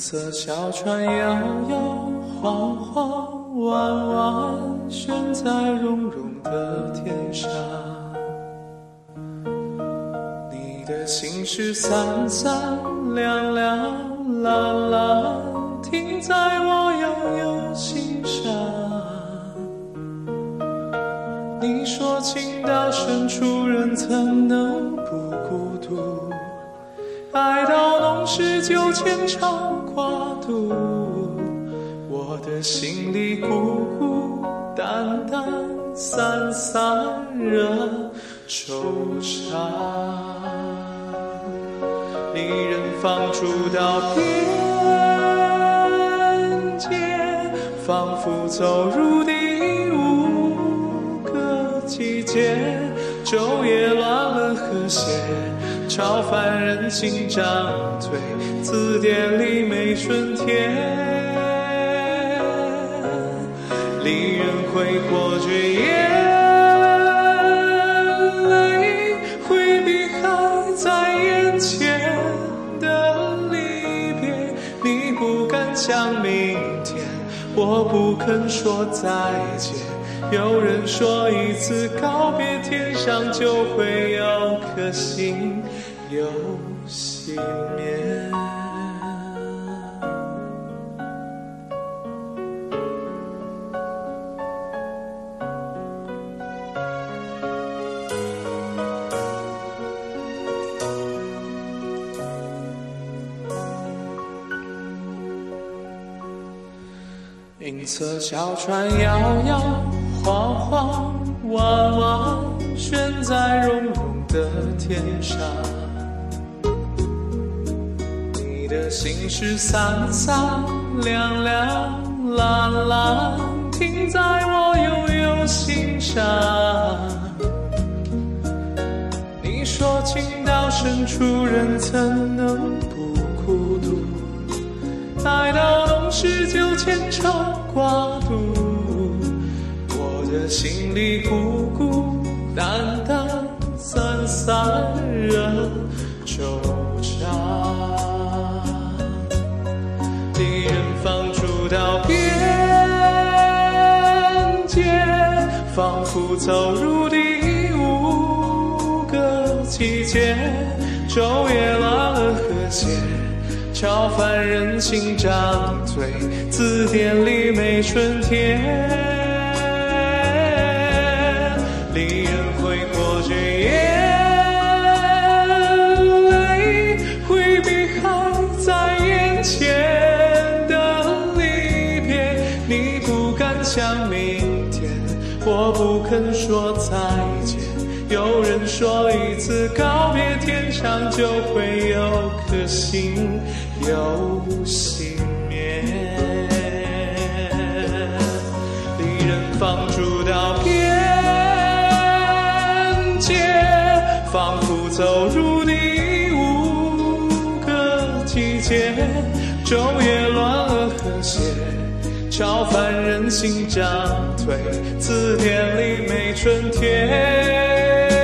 色小船摇摇晃晃，弯弯悬在绒绒的天上。你的心事散散亮亮蓝蓝，停在我悠悠心上。你说情到深处人怎能不孤独，爱到浓时就牵肠挂肚，我的心里孤孤单单散散惹惆怅。离人放逐到边界，仿佛走入第五个季节，昼夜乱了和谐，超凡人心涨退，字典里没春天。离人挥霍着眼泪，回避还在眼前的离别。你不敢想明天，我不肯说再见。有人说一次告别，天上就会有颗星又熄灭。银色小船摇摇晃晃，弯弯悬在绒绒的天上。你的心事散散亮亮蓝蓝，停在我悠悠心上。你说情到深处人怎能不孤独，爱到浓时就牵肠挂肚，我的心里孤孤单单散散惹惆怅。离人放逐到边界，仿佛走入第五个季节，昼夜乱了和谐，超凡人心涨退，字典里没春天。离人挥霍着眼泪，回避还在眼前的离别。你不敢想明天，我不肯说再见。有人说一次告别，天上就会有颗星又熄灭。离人放逐到边界，仿佛走入第五个季节，昼夜乱了和谐，超凡人心涨退，字典里没春天。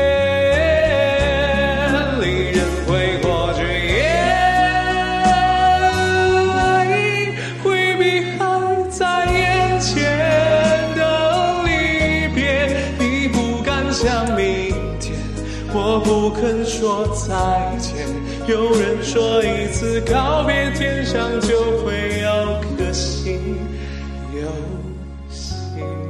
我不肯说再见，有人说一次告别，天上就会有颗星又熄灭。